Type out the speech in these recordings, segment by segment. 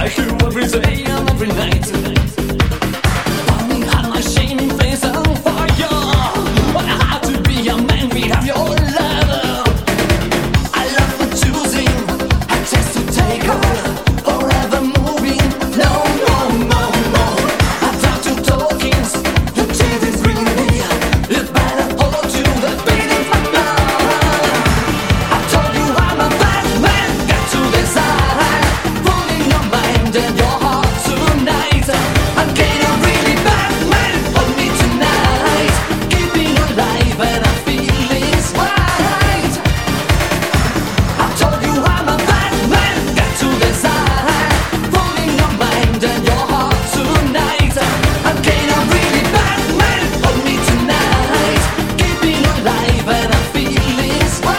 like you every day and every night. Burning hot, my shining face on fire. What I had to be a man without your love. I love for choosing, I just to take her. Forever moving, no, no, no, no. I talk to talkings, your teeth is greedy. You better hold to the beating of love. I told you I'm a bad man, got to decide. Pulling your mind and your heart tonight. I'm getting really bad man, hold me tonight. Keeping you alive and I feel it's right. I told you I'm a bad man, got to decide. Pulling your mind and your heart tonight. I'm getting really bad man, hold me tonight. Keeping you alive and I feel it's right.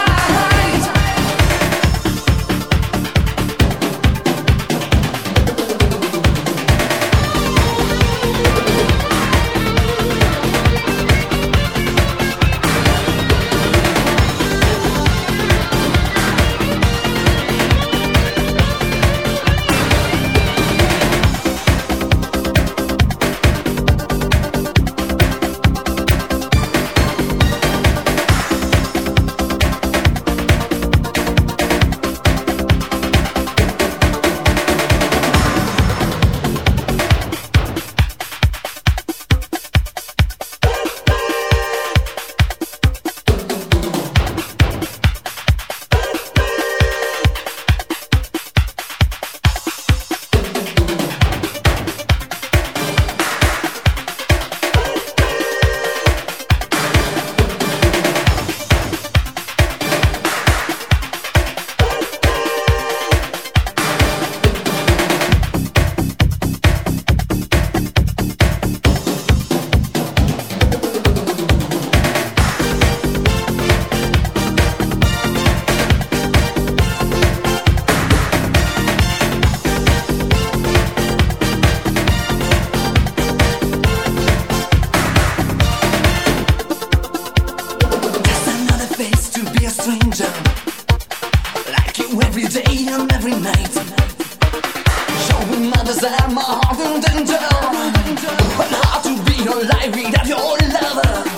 Just another face to be a stranger, like you every day and every night. Showing others that my heart in danger, but hard to be alive without your lover.